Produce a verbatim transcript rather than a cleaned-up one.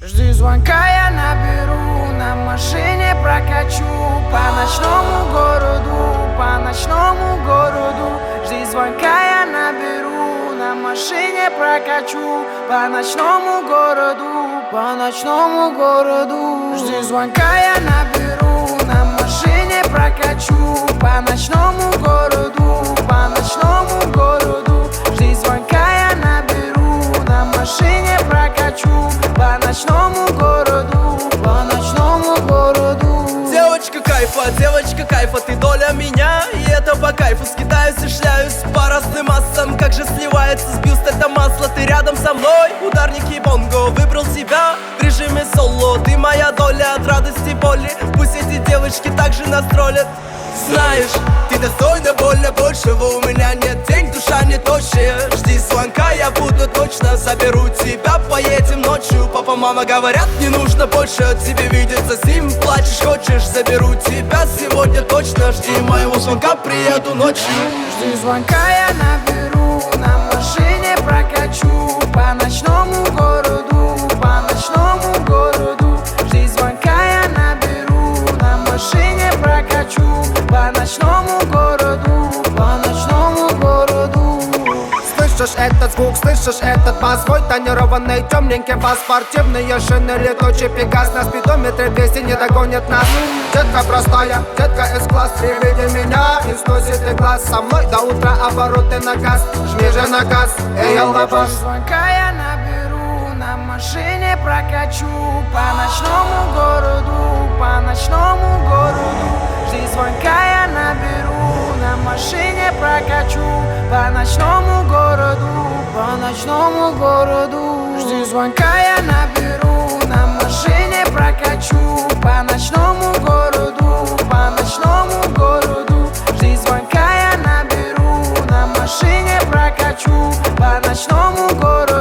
Жди звонка, я наберу, на машине прокачу по ночному городу, по ночному городу. Жди звонка, я наберу, на машине прокачу по ночному городу, по ночному городу. Жди звонка, я наберу, на машине прокачу по ночному городу, по ночному городу. Жди звонка, я наберу, на машине прокачу по ночному городу, по ночному городу. Девочка кайфа, девочка кайфа, ты доля меня, и это по кайфу. Скитаюсь и шляюсь по разным массам, как же сливается с бюст это масло. Ты рядом со мной, ударники бонго, выбрал себя в режиме соло. Ты моя доля от радости боли, пусть эти девочки также настролят. Знаешь, ты достойна больно большего, у меня нет денег, душа не тощая. Жди звонка, я буду точно, заберу тебя, поедем ночью. Папа, мама говорят, не нужно больше от тебя видеться с ним. Плачешь, хочешь, заберу тебя сегодня точно. Жди моего звонка, приеду ночью. Жди звонка, я наберу, на машине прокачу по ночному городу, по ночному городу. Жди звонка, я наберу, на машине прокачу по ночному городу, по ночному городу. Слышишь этот звук, слышишь этот бас? Свой тонированный темненький бас, спортивные шины, летучий пегас. На спидометре двести не догонит нас. Детка простая, детка С-класс, при виде меня не сносит и глаз. Со мной до утра обороты на газ, жми же на газ, эй, алабаш. Звонка я наберу, на машине прокачу по ночному городу, по ночному городу. Жди звонка, я наберу, на машине прокачу по ночному городу, по ночному городу. Жди звонка, я наберу, на машине прокачу по ночному городу, по ночному городу. Жди звонка, я наберу, на машине прокачу по ночному городу.